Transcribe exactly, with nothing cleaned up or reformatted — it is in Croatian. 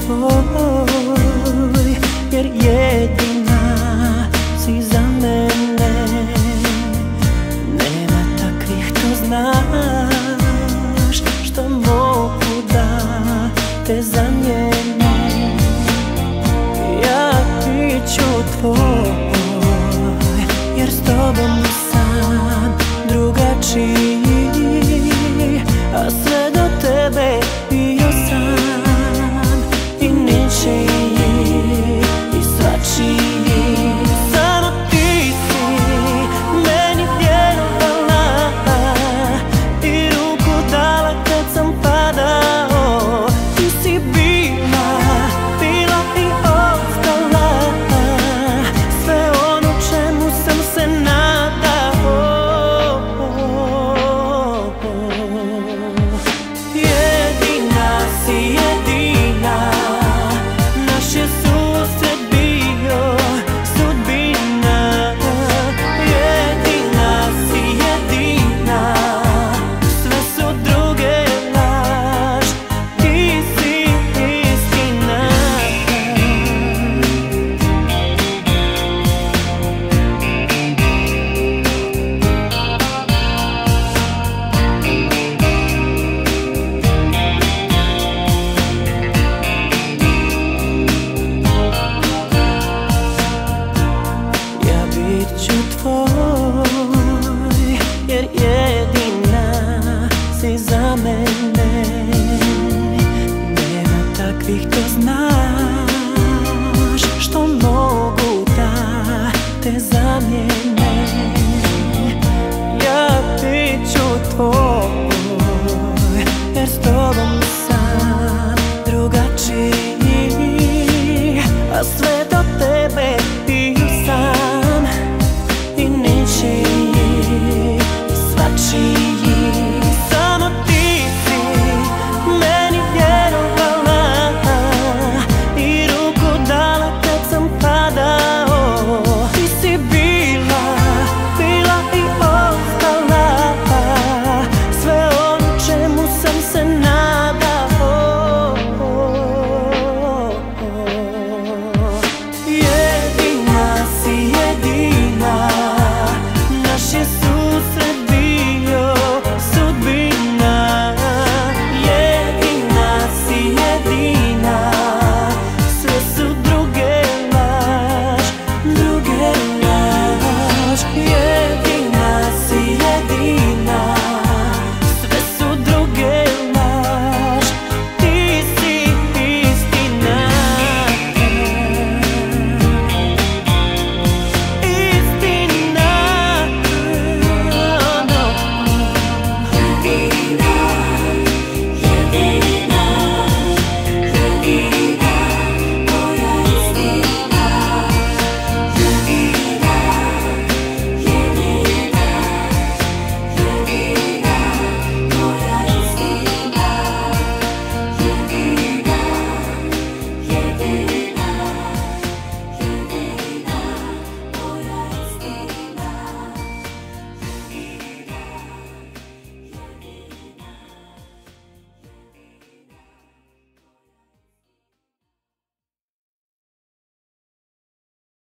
tvoj, jer jedina si za mene. Nema takvih, to znaš, što mogu da te zamijenim. Ja bit ću tvoj, jer s tobom sam drugačiji, a sve do tebe bio sam i ničiji i svačiji. Samo ti si meni vjerovala i ruku dala kad sam padao. Ti si bila, bila i ostala sve ono čemu sam se nadao. Jedina si, jedina, naš je susret bio sudbina. Jedina si, jedina, sve su druge laž, ti si istina. Ja bit ću tvoj, jer jedina si za mene. Nema takvih, to znaš.